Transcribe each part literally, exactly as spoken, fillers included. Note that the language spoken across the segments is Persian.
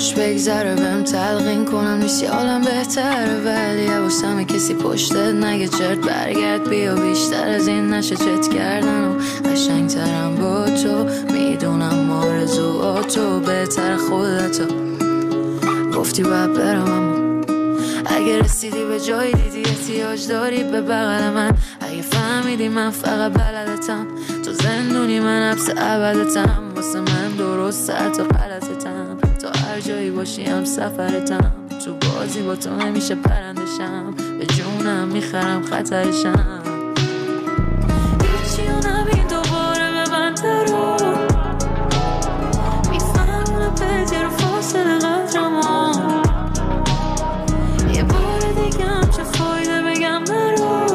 خوش بگذره بهم تلقین کنم نیستی حالم بهتره، ولی حواسم کسی پشتت نگه چرت برگرد بیا، بیشتر از این نشه چت کردن و قشنگترم با تو، میدونم آرزوهاتو بهتر خودتو گفتی باید برم، اما اگه رسیدی به جایی دیدی احتیاج داری به بغل من، اگه فهمیدی من فقط بلدتم، تو زندونی من حبس ابدتم، واسه من درست حتی غلطتم، تا هر جایی باشی هم سفرتم، تو بازی با تو نمیشه پرندشم، به جونم میخرم خطرشم، هیچی و نبین دوباره به من درو، میفهمونه پیدی رو فاصله قدرمو، یه بار دیگه هم چه فایده بگم نرو،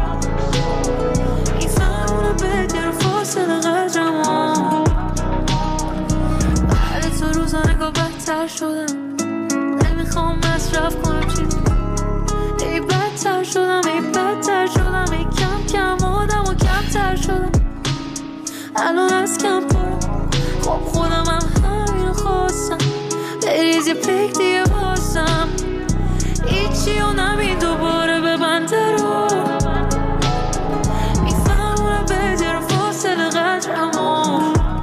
میفهمونه پیدی رو فاصله قدرمو، بعد تو روزا نگاه بدتر شدم، نمیخوام مصرف کنم چیزی، ای بدتر شدم ای بدتر شدم ای کم کم آدم و کمتر شدم، الان از کم پرم خب خودم هم همینو خواستم، بریز یه پیک دیگه بازم، هیچی و نبین دوباره به بنده رو، میفهمونه بهتر رو فاصله قدرمو،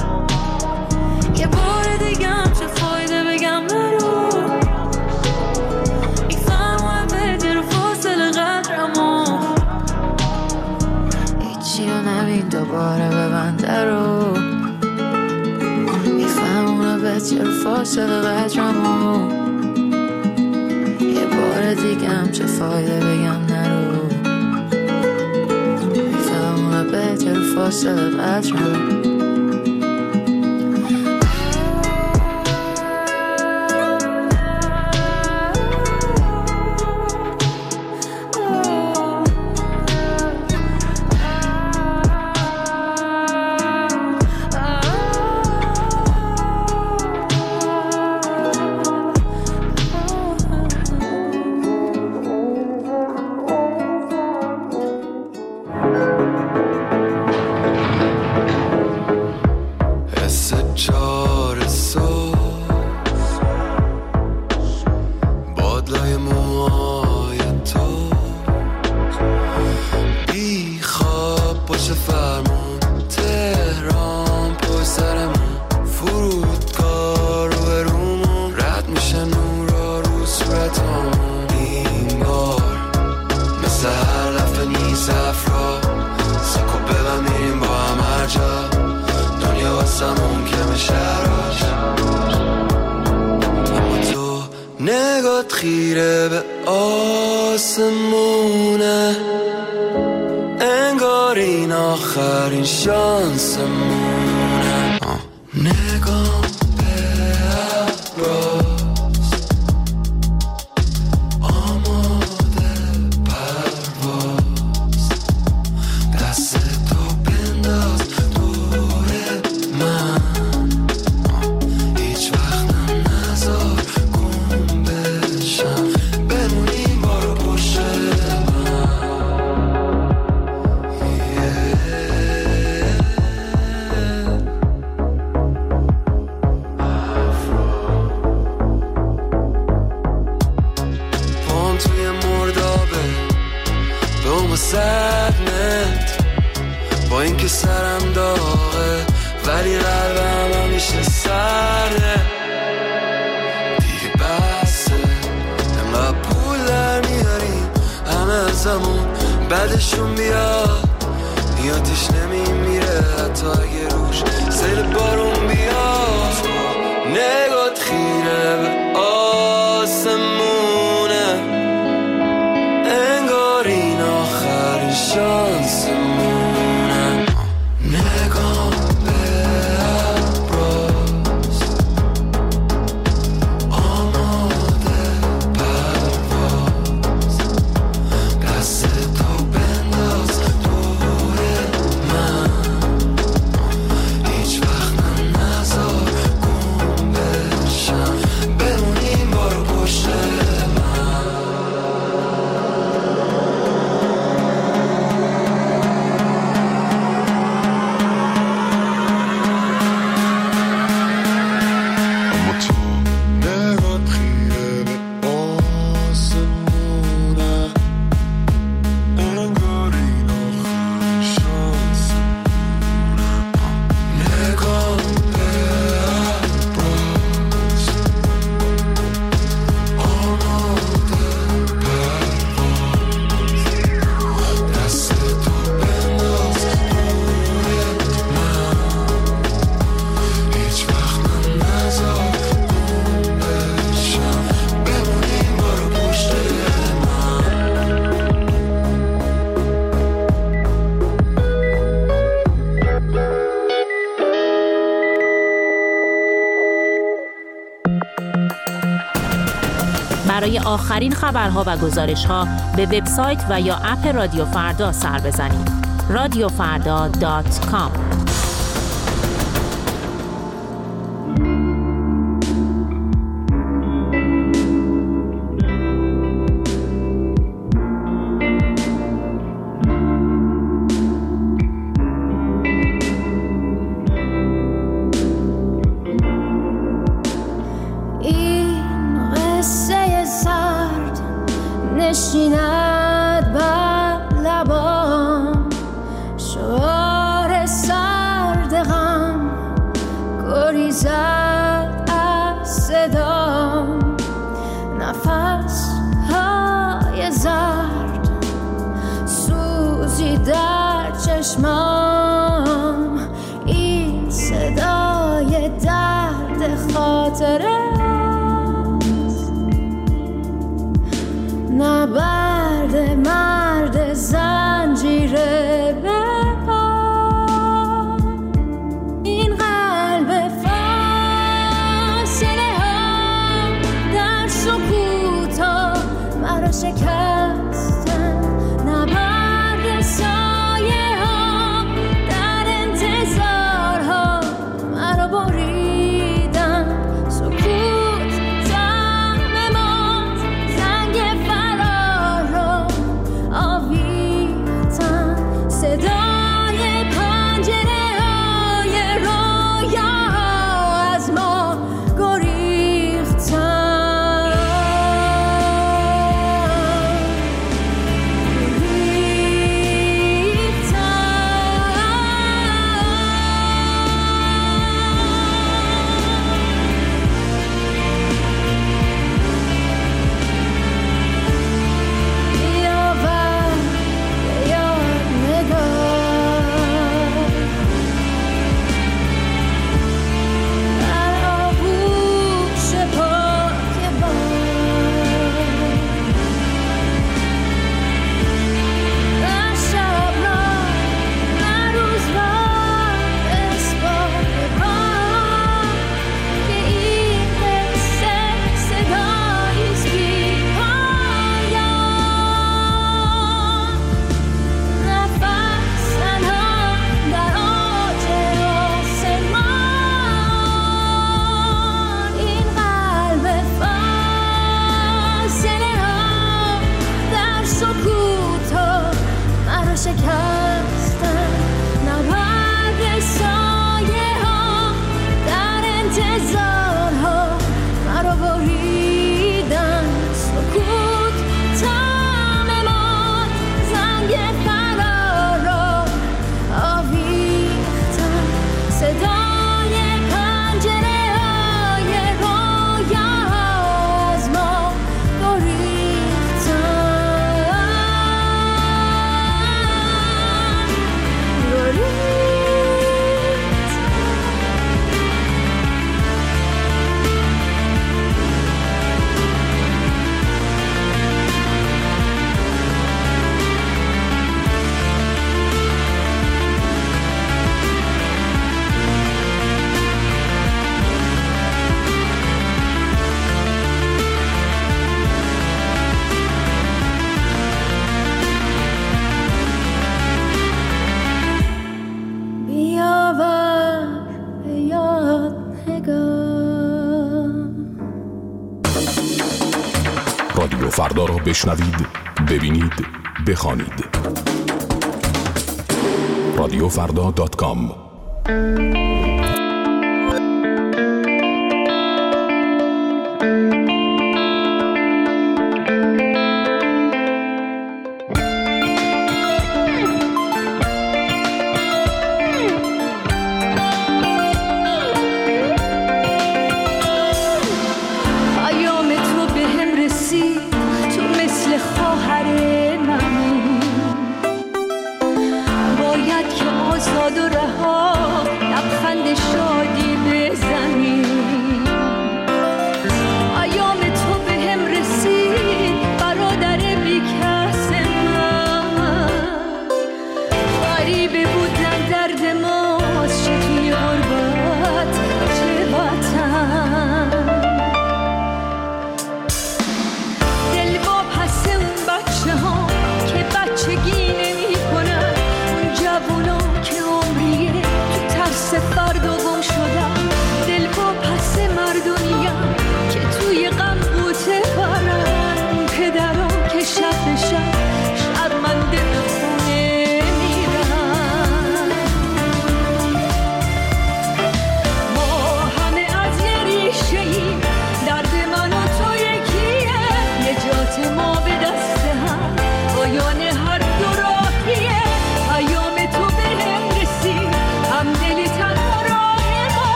یه بار دیگه هم چه فایده بگم نرو، میفهمونه بهتر رو فاصله قدرمو، هیچی و نبین دوباره به بنده رو، میفهمونه بهتر رو فاصله قدرمو، یه بار دیگه هم چه فایده بگم نرو، میفهمونه بهتر رو فاصله قدرمو. نگات خیره به آسمونه، انگار این آخرین شانسمونه، نگام به ابراز آماده پرواز، دست تو بنداز دور من، هیچ وقتم نذار گم بشم، بمونیم بارو پشت سرنت، با اینکه سرم داغه ولی قلبم همیشه سرده، دیگه بسه انقدر پول در میاریم همه ازمون، بعدشون بیاد نیاتش نمیمیره حتی اگه روش سیل بارون بیاد، نگات خیره به آسمونه، انگار این آخرین شانسمونه، نگاه به ابراز آماده پرواز، دست تو بنداز دور من، هیچ وقت نذار گم بشم، بمونیم آخرین خبرها و گزارش‌ها به وبسایت و یا اپ رادیو فردا سر بزنید. رادیو فردا دات کام. نشیند بر لبام شعار سرد غم، گریزد از صدام، نفس های زرد، سوزی در چشمام، این صدای درد خاطره نبرد مرد زنجیره به پا، این قلب فاصله ها در سکوت ها مرا شکستن، نبرد سایه ها در انتظار ها مرا بریدن، سکوت تم ماند، زنگ آویختن، صدای پنجره های رویا از ما گریختن. رادیو فردا را بشنوید، ببینید، بخوانید. رادیو فردا دات کام. باید که آزاد و رها لبخند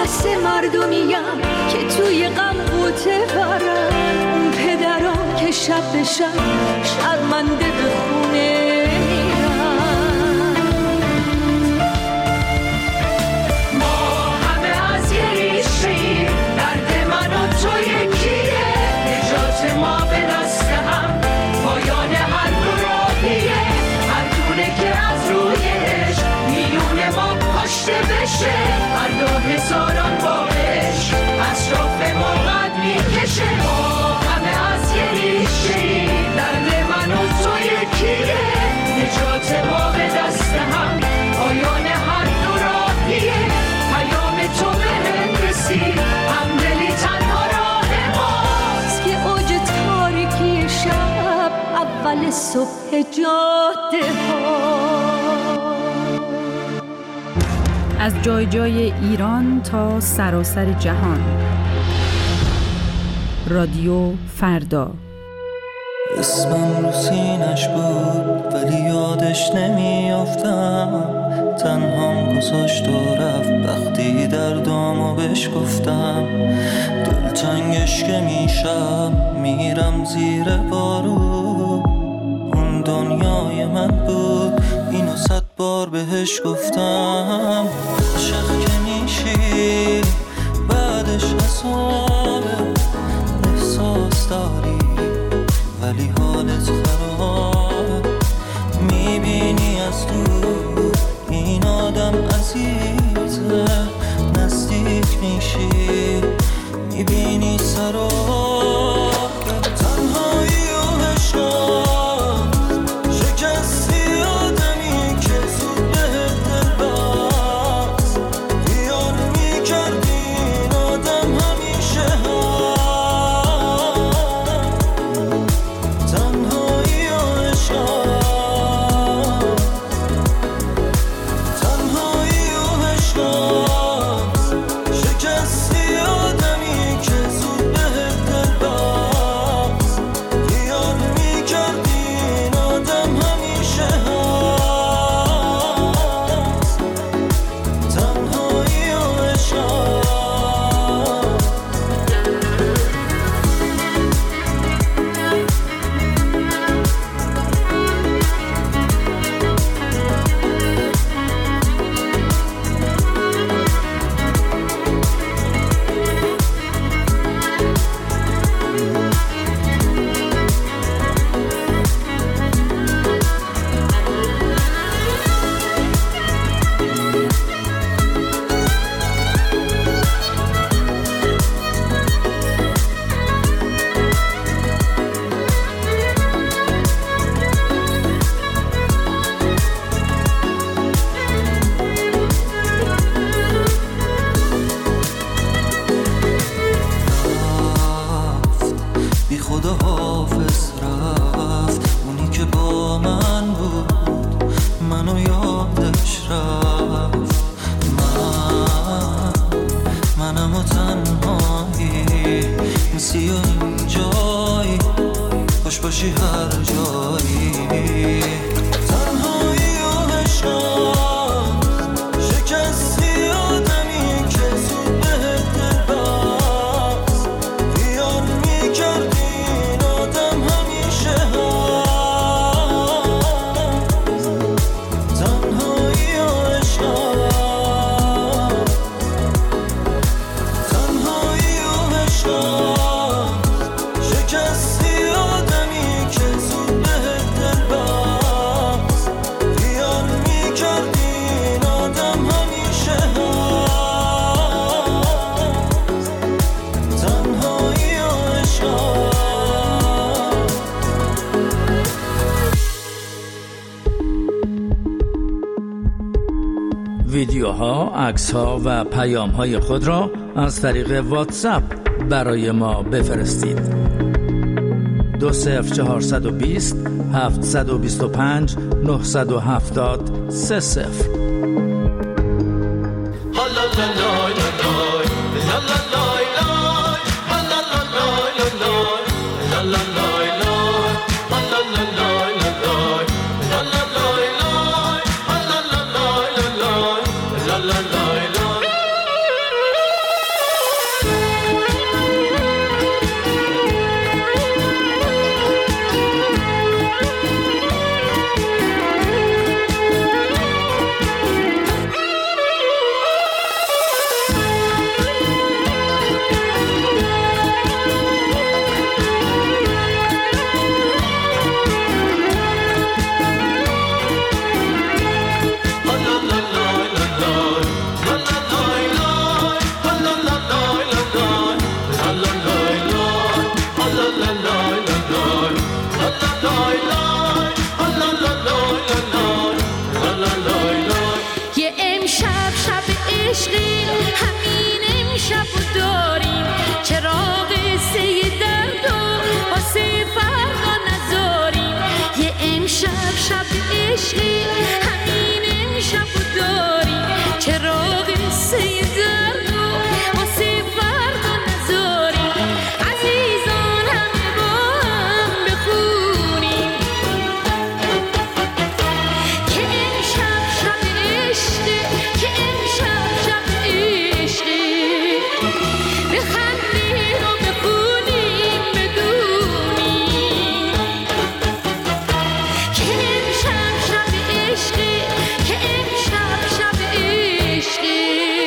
واسه مردمیم که توی غم قوطه برن، اون پدرام که شب به شب شرمنده به خونه میرن. ما همه از یه ریشه‌ایم، درد من و تو یکیه، نجات ما به دست هم پایان هر دو راهیه، هر دونه که از روی عشق میونه ما پاشته بشه، هر دو هزاران باش اطراف ما قد میکشه. ما همه از یه ریشه‌ایم، درد من و تو یکیه، نجات ما به دست هم پایان هر دو راهیه، پیام تو به هم رسید همدلی تنها راه ماست، که اوج تاریکی شب اول صبح جاده ها. از جای جای ایران تا سراسر جهان، رادیو فردا. اسمم رو سینش بود ولی یادش نمیافتم، تنهام گذاشت و رفت وقتی دردامو بهش گفتم، دلتنگش که میشم میرم زیر بارو، اون دنیای من بود اینو صد بار بهش گفتم. عاشق که میشی بعدش حسابه، احساس داری ولی حالت خراب، میبینی از دور این آدم عزیزه، نزدیک میشی میبینی سراب. تنهایی و عشقم شکستی آدمی که زود بهت دل بست، خیال میکردی این آدم همیشه هست. تنهایی و عشقم، تنهایی و عشقم شکستی آدمی که زود بهت دل بست، خیال میکردی این آدم همیشه هست. تنهایی و عشقم. بی خدا حافظ رفت، اونی که با من بود منو یادش رفت. من منم و تنهایی میسی و این جایی، خوش باشی هر جایی. تنهایی و عشقم شکستی آدمی که زود بهت دل بست، خیال میکردی این آدم همیشه هست. تنهایی و عشقم، تنهایی و عشقم شکستی آدمی که زود بهت دل بست، خیال میکردی این آدم همیشه هست. تنهایی و عشقم. ویدیوها، عکس‌ها و پیام‌های خود را از طریق واتساپ برای ما بفرستید. دو صفر چهارصد و بیست هفتصد و بیست و پنج نهصد و هفتاد سه صفر. عشقی همین امشب داری چرا قصه درد و واسه فردا نذاری عزیزان همه با هم بخونیم که امشب شب عشقی که امشب شب عشقی بخندیم و بخونیم بدونیم که امشب شب عشقی که امشب شب عشقی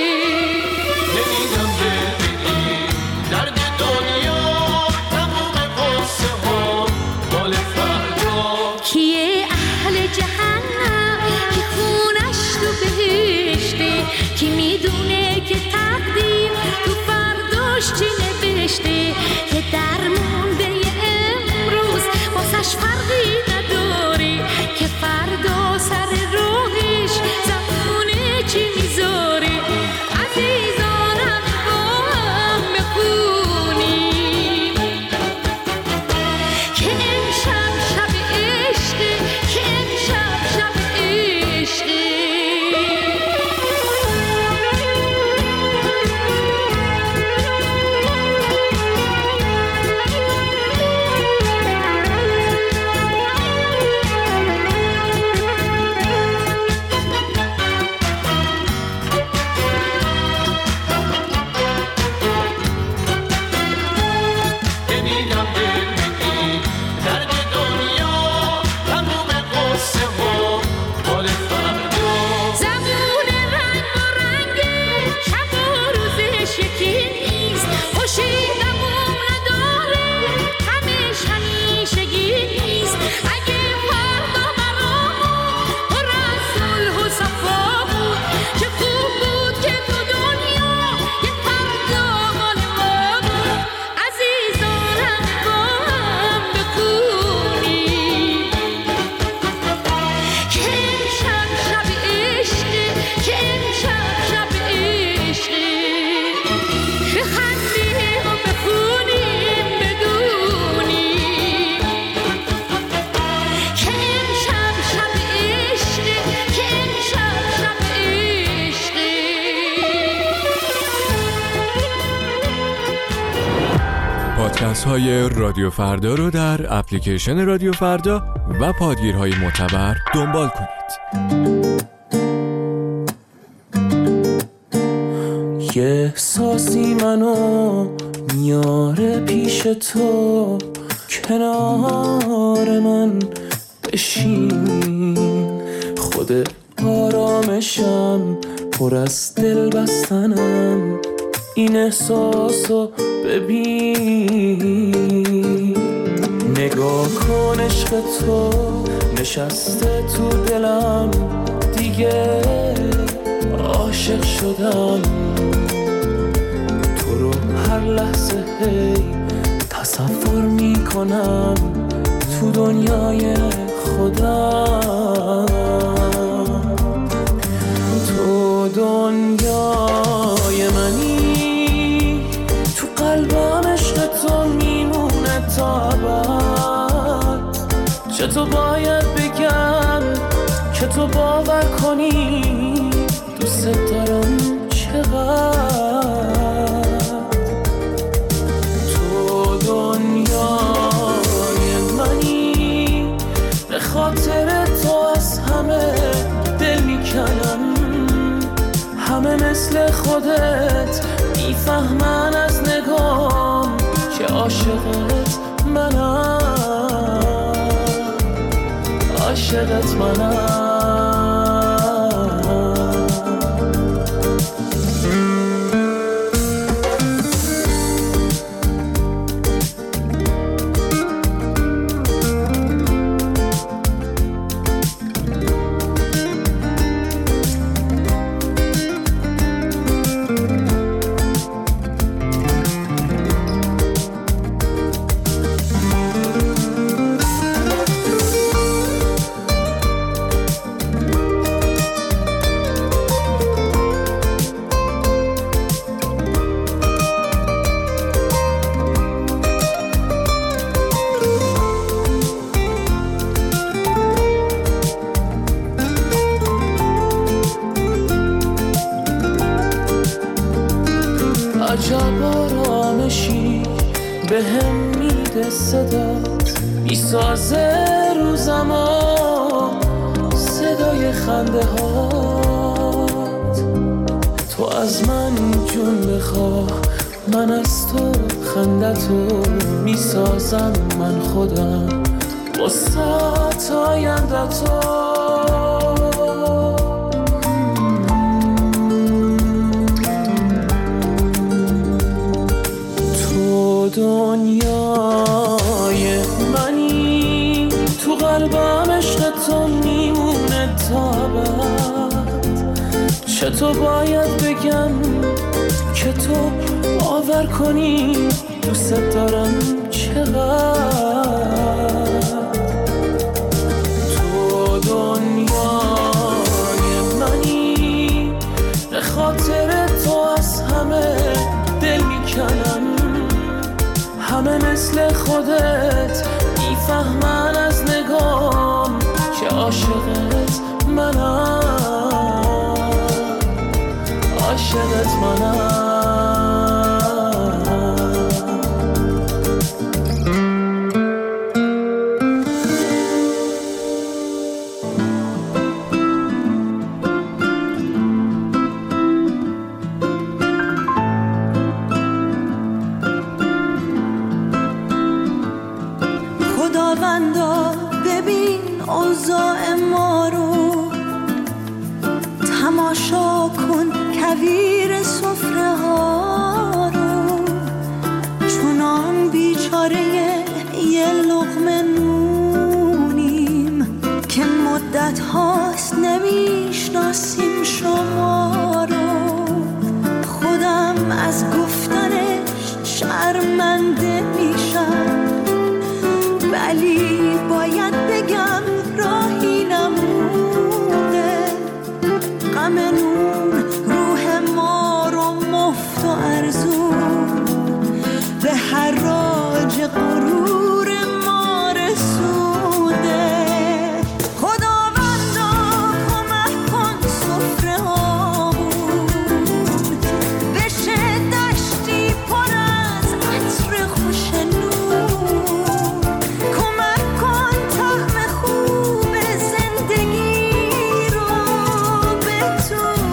نمیدم ببینی درد دنیا تموم قصه ها مال فردا کیه اهل جهنم که خونش تو بهشته کی میدونه که تقدیر تو فرداش چی نوشته که درمون به امروز واسش فرقی نداره که فردا سر روحش زبونه چی میذاره عزیزانم با هم بخونیم که امشب شب عشقی که امشب شب عشقی نمیدم ببینی درد دنیا تموم قصه ها مال فردا زبون رنگ و رنگه شب و روزش یکی نیست خوشیدمون نداره همش همیشگی نیست اگه فردا برامون پر از صلح و صفا بود چه خوب بود که تو دنیا یه فردا مال ما بود عزیزانم با هم بخونیم که امشب شب عشقی که امشب شب عشقی بخندیم و بخونیم بدونیم که امشب شب عشقی که امشب شب عشقی پادکست های رادیو فردا رو در اپلیکیشن رادیو فردا و پادگیرهای معتبر دنبال کنید. یه احساسی منو میاره پیش تو کنار من بشین خود آرامشم پر از دل بستنم این احساسو ببین نگاه کن عشق تو نشسته تو دلم دیگه عاشق شدم تو رو هر لحظه هی تصور میکنم تو دنیای خودم تو دنیای منی تو قلبم عشق تو میمونه تا ابد چطور باید بگم که تو باور کنی دوست دارم چقدر تو دنیای منی به خاطر تو از همه دل میکنم همه مثل خودت میفهمن از نگام که عاشقت منم عاشقت منم به هم میده صدات میسازه روزما صدای خنده هات. تو از من جون بخواه من از تو خندتو میسازم من خودم وسط آیندتو. تو دنیای منی تو قلبم عشق تو میمونه تا ابد. چطور باید بگم که تو باور کنی دوست دارم چقدر. تو دنیای منی به خاطر تو از همه دل میکنم. همه مثل خودت میفهمن از نگام که عاشقت منم، عاشقت منم. خداوندا ببین اوضاع ما رو، تماشا کن کویر سفره ها رو. چونان بیچاره یه لقمه نونیم که مدت هاست نمیشناسیم شما رو. خودم از گفتنش شرمنده میشم ولی باید بگم راهی نمونه. غم نون روح ما رو مفت و ارزون به حراج غرور ما رسونده. خداوندا کمک کن سفره هامون بشه دشتی پر از عطر خوش نون. کمک کن طعم خوب زندگی رو بتون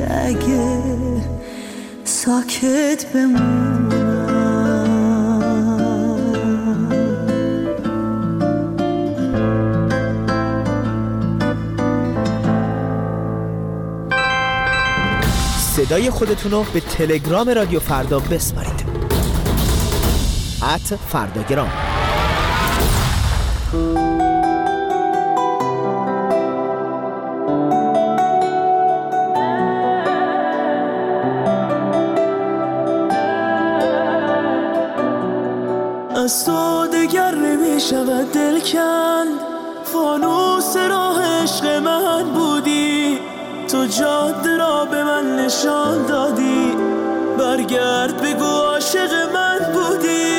اگه ساکت بمونم. صدای خودتون رو به تلگرام رادیو فردا بسپارید. ات فرداگرام. از تو دگر نمی شود دل کند، فانوس راه عشق من بودی، تو جاده را به من نشان دادی، برگرد بگو عاشق من بودی.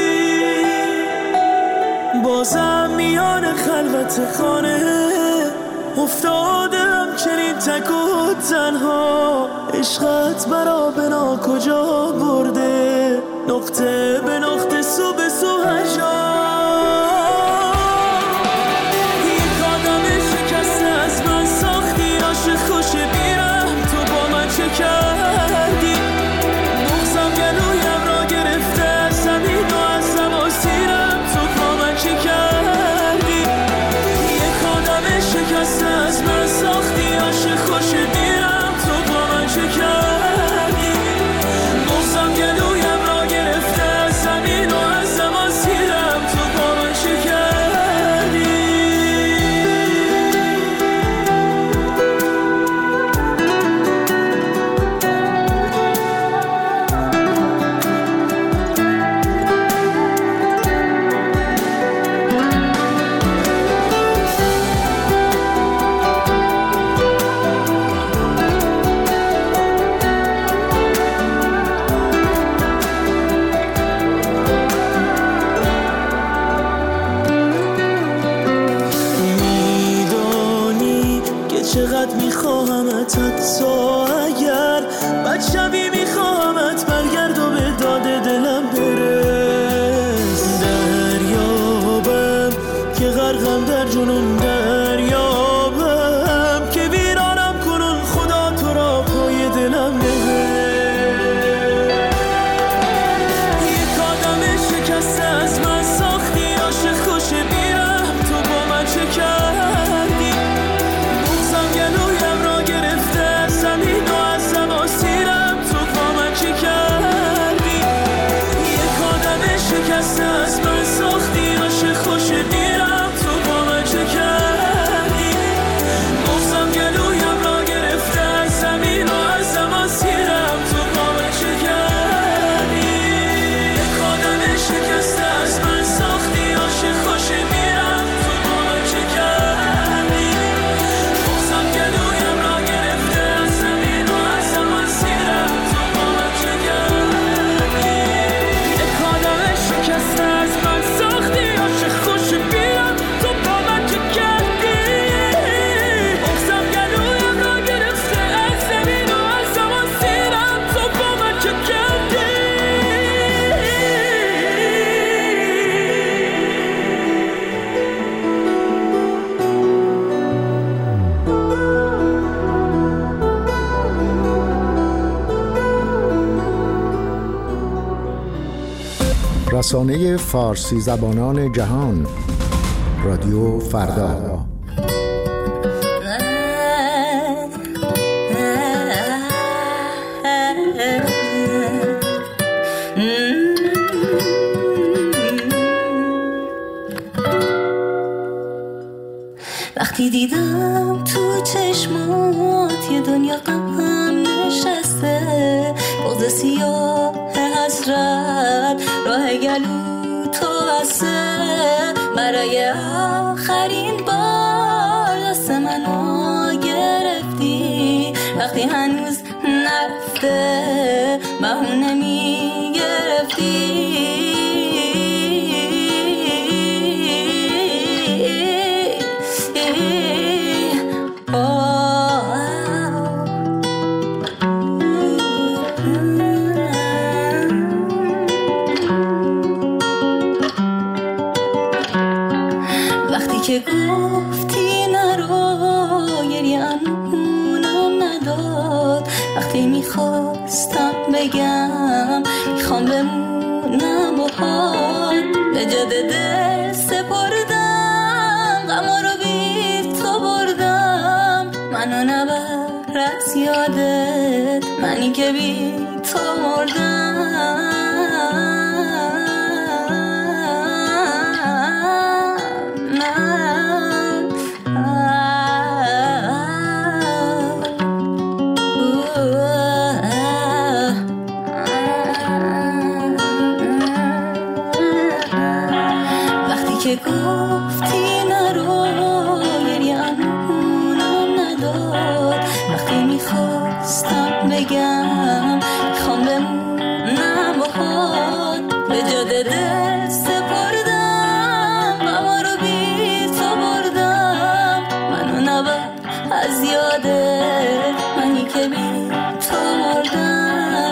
بازم میان خلوت خانه افتادم چنین تک و تنها، عشقت برا بنا کجا برده، نقطه به نقطه سو به سو هجا. یک آدم شکسته از من ساختی، عاشق خوش بیرم تو با من چه کردی، بغضم گلویم را گرفته از زمین و از زمان سیرم تو با من چه کردی. یک آدم شکسته از من ساختی، عاشق خوش بیرم تو با من چه کردی، بغضم گلویم را گرفته از زمین و از زمان سیرم تو با من چه کردی. چقدر میخواهمت، حتی اگر بد شبی میخواهمت، برگرد و به داد دلم برس. دریابم که غرقم در جنون، دریابم که ویرانم کنون، خدا تو را پای دلم نهه. یک آدم شکسته از من ساختی، عاشق خوش بیرم تو با من چه کردی، گلویم را گرفته از زمین و از زمان سیرم تو با من چه کردی. یک آدم شکسته از من ساختی، عاشق خوش بیرم تو با من چه کردی، بغضم گلویم را گرفته از زمین و از زمان سیرم تو با من چه کردی. یک آدم شکسته از من ساختی، عاشق خوش بیرم تو با من چه کردی، بغضم گلویم را گرفته از زمین و از زمان سیرم تو با من چه کردی. یک آدم شکسته از من ساختی، عاشق خوش بیرم تو با من چه کردی، بغضم گلویم را گرفته از زمین و از زمان سیرم تو با من چه کردی. رسانه فارسی زبانان جهان، رادیو فردا. وقتی دیدم تو چشمات یه دنیا غم نشسته، بغض سیاه حسرت راه گلو تو بسته، برای آخرین بار دست منو گرفتی، وقتی هنوز نرفته بهونه میگرفتی. که گفتی نرو، گریه انمونم نداد، میخواستم بگم میخوام بمونم و حال به جد دل سپردم غما رو بی تو بردم منو نبر از یادت منی که بی تو مردم که گفتی نرو گریه امونم نداد وقتی میخواستم بگم میخوام بمونم و حال به جد دل سپردم غما رو بی تو بردم منو نبر از یادت منی که بی تو مردم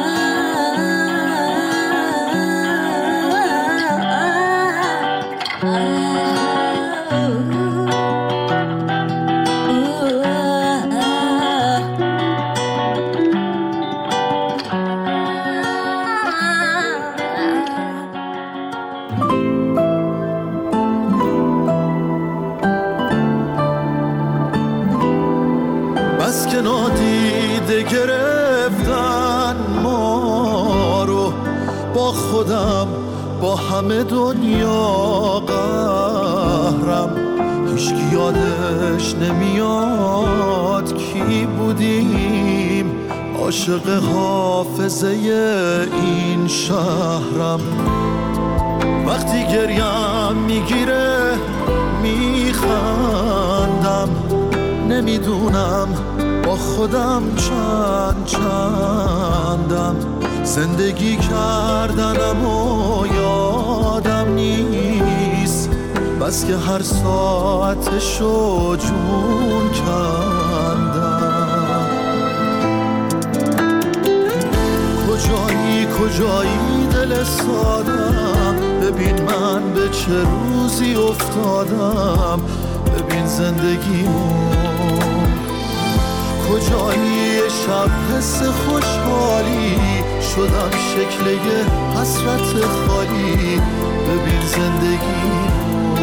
بس که نادیده گرفتن ما رو با خودم با همه دنیا قهرم هیچکی یادش نمیاد کی بودیم عاشق حافظه این شهرم وقتی گریم میگیره میخندم نمیدونم با خودم چند چندم زندگی کردنم و یادم نیست بس که هر ساعتشو جون کندم کجایی کجایی دل سادم ببین من به چه روزی افتادم ببین زندگیمو کجایی شب حس خوشحالی شدم شکل یه حسرت خالی ببین زندگیمو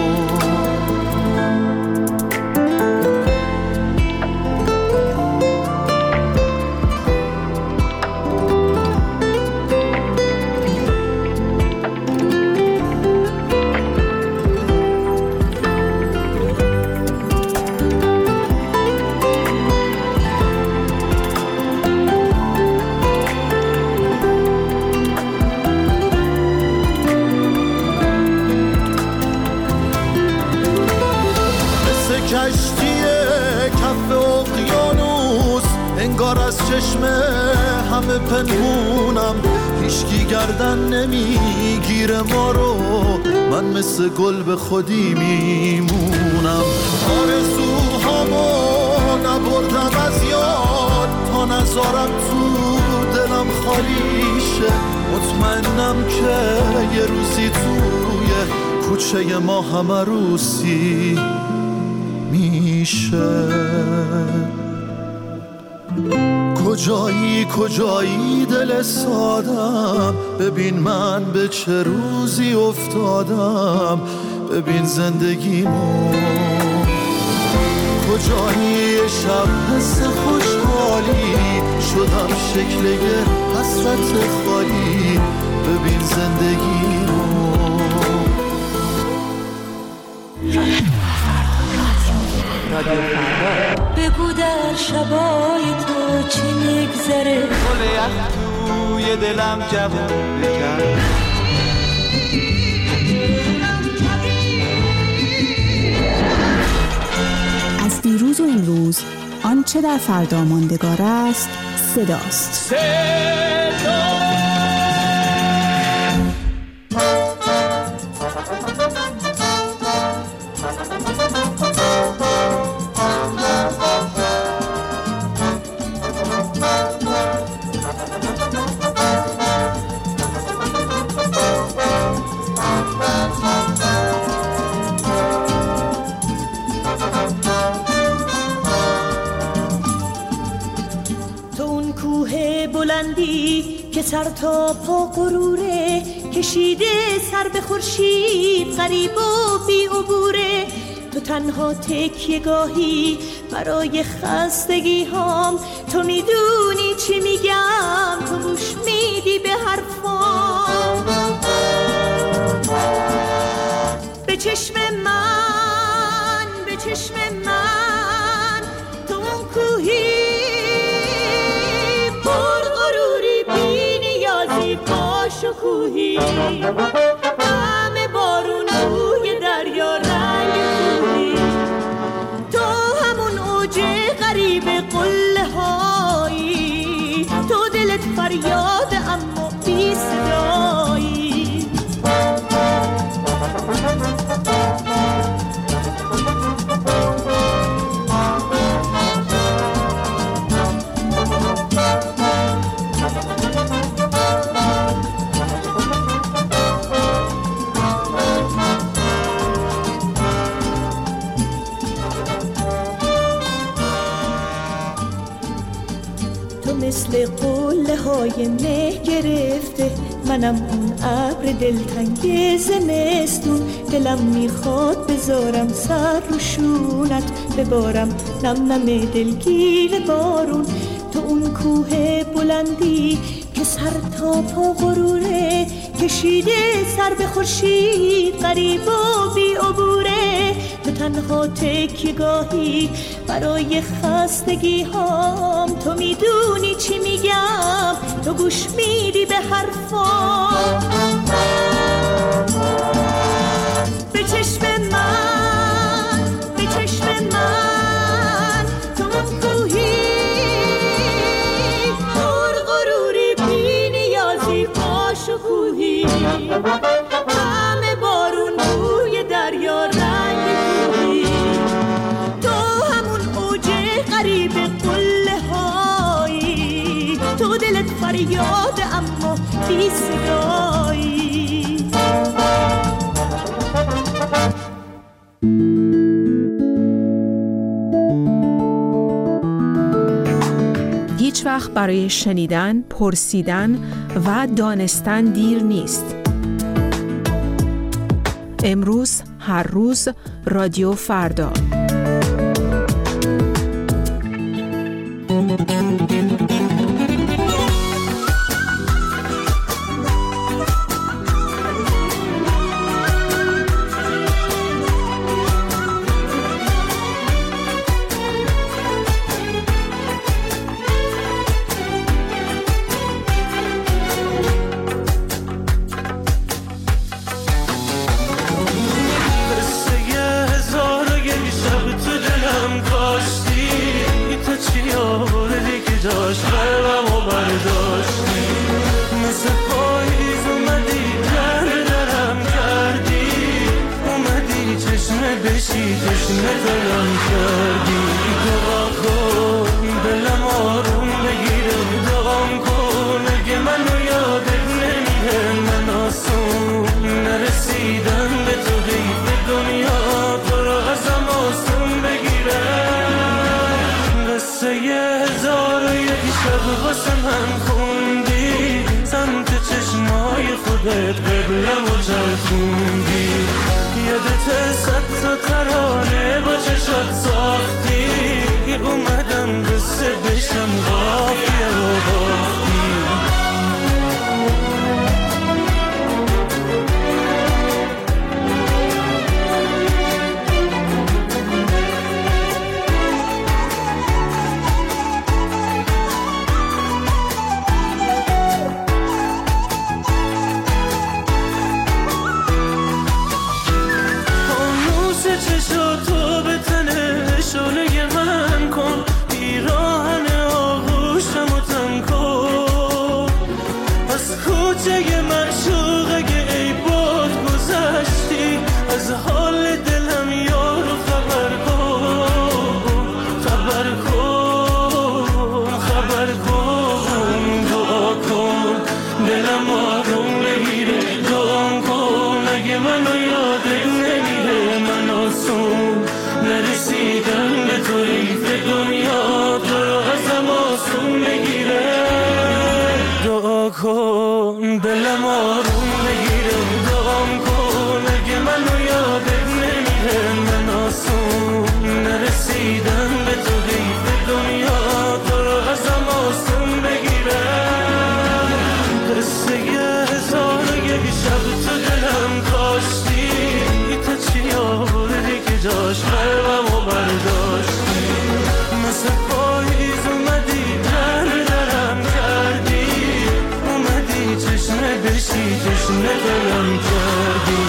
کشتی کف اقیانوس انگار از چشم همه پنهونم هیچکی گردن نمیگیره ما رو من مثل گل به خودی میمونم آرزوهامو نبردم از یاد تا نذارم تو دلم خالی شه مطمئنم که یه روزی توی کوچه ما هم عروسی میشه کجایی کجایی دل سادم ببین من به چه روزی افتادم ببین زندگیمو کجایی شب حس خوشحالی شدم شکل یه حسرت خالی ببین زندگیمو بگو در شبای تو چی میگذره گل یخ توی دلم جوون بکرد از دیروز و امروز آنچه در فردا ماندگار است صداست صدا سر تا پا غروره، کشیده سر به خورشید، غریب و بی عبوره. تو تنها تکیه گاهی برای خستگی هام، تو میدونی چی میگم، تو گوش میدی به حرفام. به چشم من، به چشم من، تو اون کوهی پر غروری، بی نیازی با شکوهی، همه بارون روی دریا رنگ کوهی. تو همون اوج غریب قله هایی، تو دلت فریاد اما بی صدایی. مثل قله های مه گرفته، منم اون ابر دلتنگ زمستون. دلم میخواد بذارم سر رو شونت، ببارم نم نم دلگیر بارون. تو اون کوه بلندی که سر تا پا غروره، کشیده سر به خورشید، غریب و بی عبوره. تو تنها تکیه گاهی برای خستگی هام، تو میدونی چی میگم، تو گوش میدی به حرفام. به چشم من، به چشم من، تو اون کوهی پر غروری، بی نیازی با شکوهی، همه بارون روی دریا رنگ کوهی. تو همون اوج غریب قله هایی، تو دلت فریاد اما بی صدایی. هیچ وقت برای شنیدن، پرسیدن و دانستن دیر نیست. امروز، هر روز، رادیو فردا. میکردی.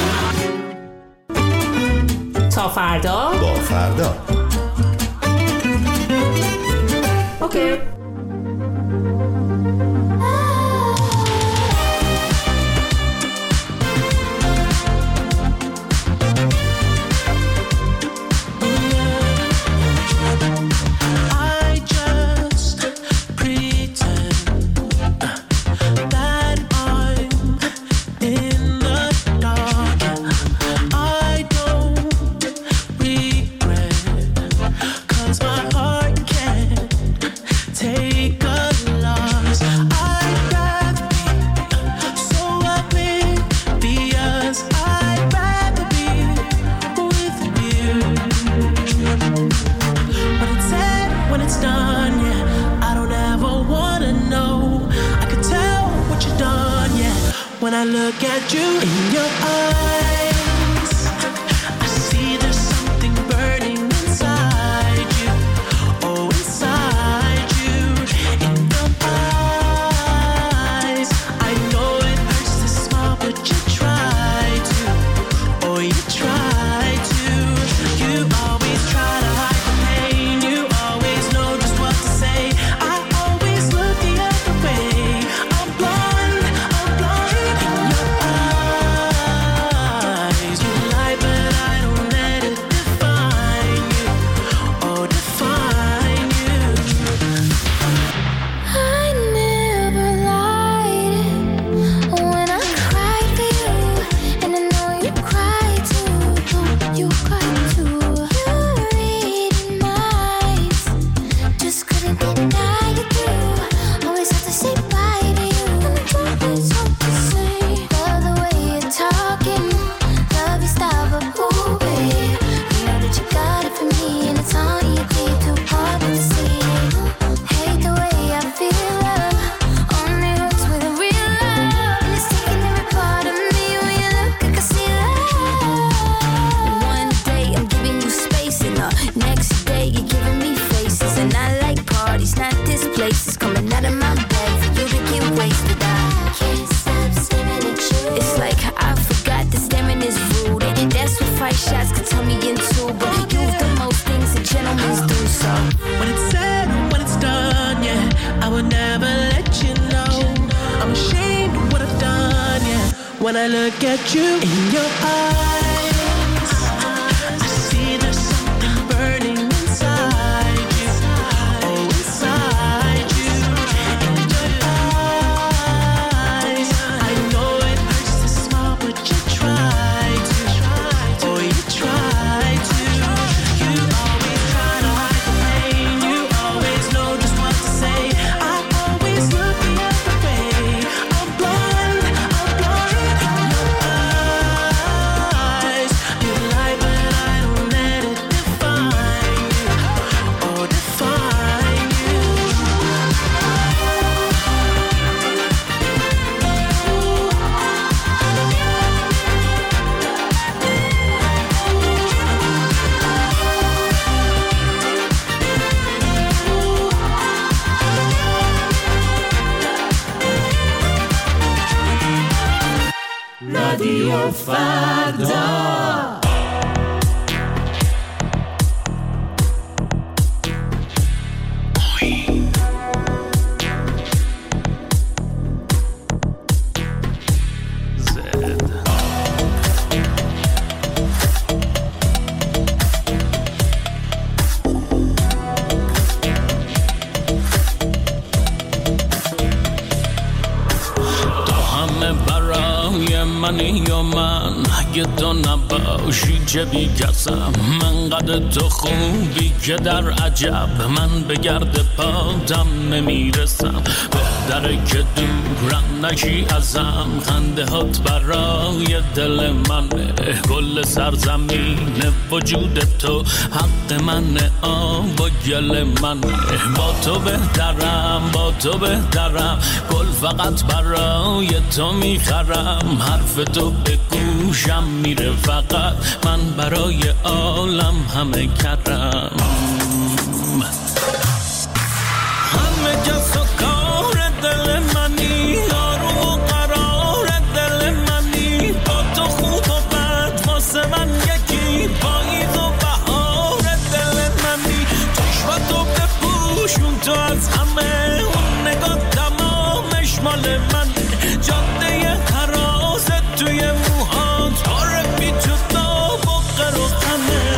تا فردا با فردا. اوکی. When I look at you in your eyes, I see there's something burning inside you. Oh, inside you, in your eyes. I know it hurts to smile, but you try to. Oh, you try to. You always try to hide the pain. You always know just what to say. I always look the other way. I'm blind, I'm blind. When I look at you in your eyes, I see there's something burning inside you. Oh, inside you, in your eyes. I know it hurts to smile, but you try to. Oh, you try to. You always try to hide the pain. You always know just what to say. I always look the other way. I'm blind, I'm blind. رادیو فردا. منی یا من اگه تو نباشی چه بی کسم، من قد تو خوبی که در عجب من به گرد پاتم نمیرسم، بهتره که دورم نشی ازم، خنده هات برای دل منه، کل سرزمین وجود تو حق منه، آب و گل منه، با تو بهترم با تو بهترم، گل فقط برای تو میخرم، حرف تو به گوشم میره فقط، من برای عالم همه کردم، همه کس و کار دل منی، آروم و قرار دل منی، با موهات آره بی جدا با قروخنه.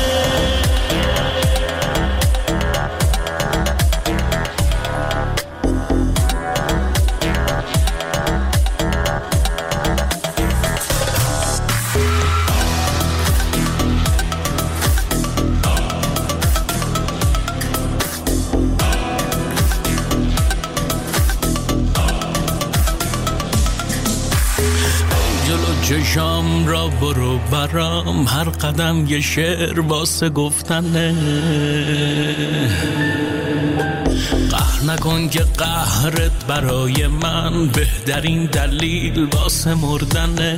چشام را برو برام هر قدم یه شعر واسه گفتنه. قهر نکن که قهرت برای من بهترین دلیل واسه مردنه.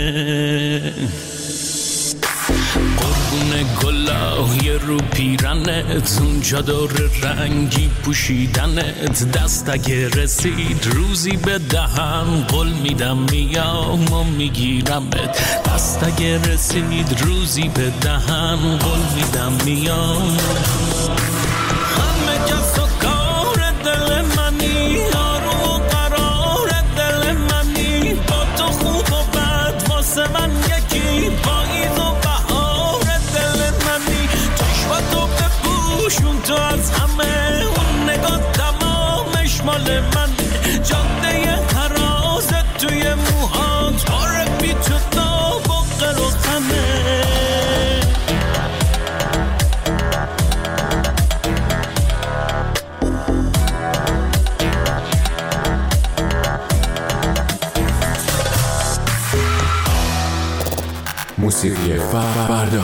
قربون گلای رو پیرنت اونجا دور رنگی پوشیدنت. دست اگه رسید روزی به دهن قول میدم میام و میگیرمت. دست اگه رسید روزی به دهن قول میدم میام. همه کس و کار دل منی آروم و قرار دل منی. با تو خوب و بد واسه من یکی پاییز و شون تو از همه اون نگاه تمامش مال من. جاده حرازت توی موهات آره بی جدا با قروخنه. موسیقی فردا.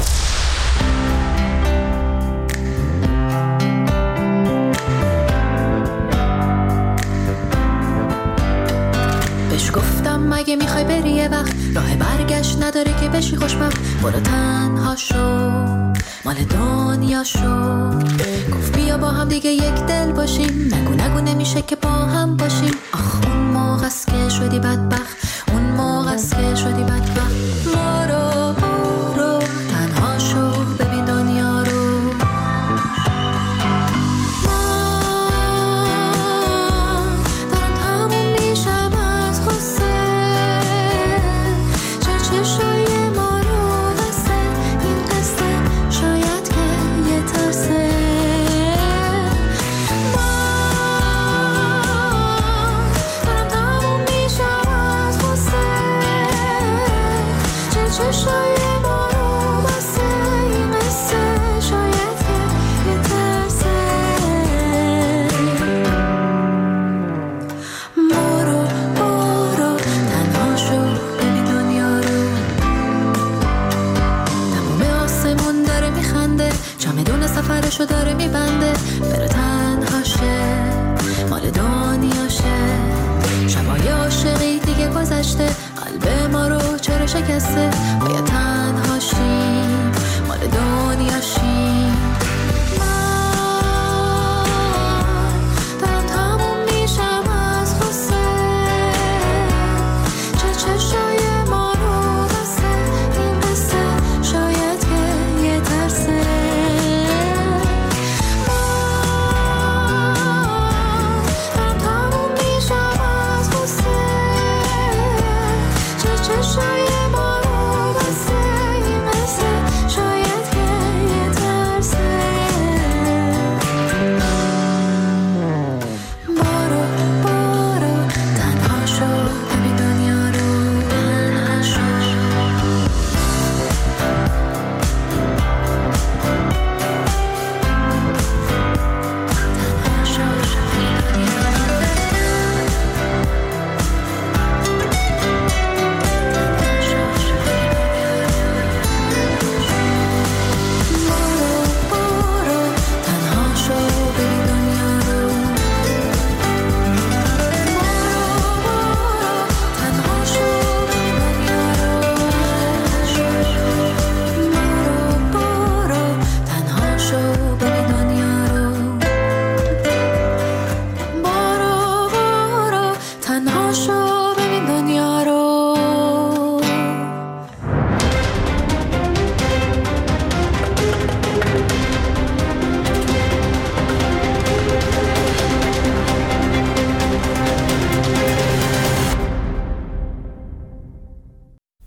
گفتم مگه میخوای بری یه وقت راه برگشت نداره که بشی خوشبخت. برو تنها شو مال دنیا شو. گفت بیا با هم دیگه یک دل باشیم. نگو نگو نمیشه که با هم باشیم. آخ اون موقع است که شدی بدبخت. اون موقع است که شدی بدبخت. برو برو تنها شو ببین دنیا رو. سفرشو داره میبنده. بره تنها شه مال دنیا شه. شبای عاشقی دیگه گذشته. قلب ما رو چرا شکسته. باید تنها شیم مال دنیا شیم.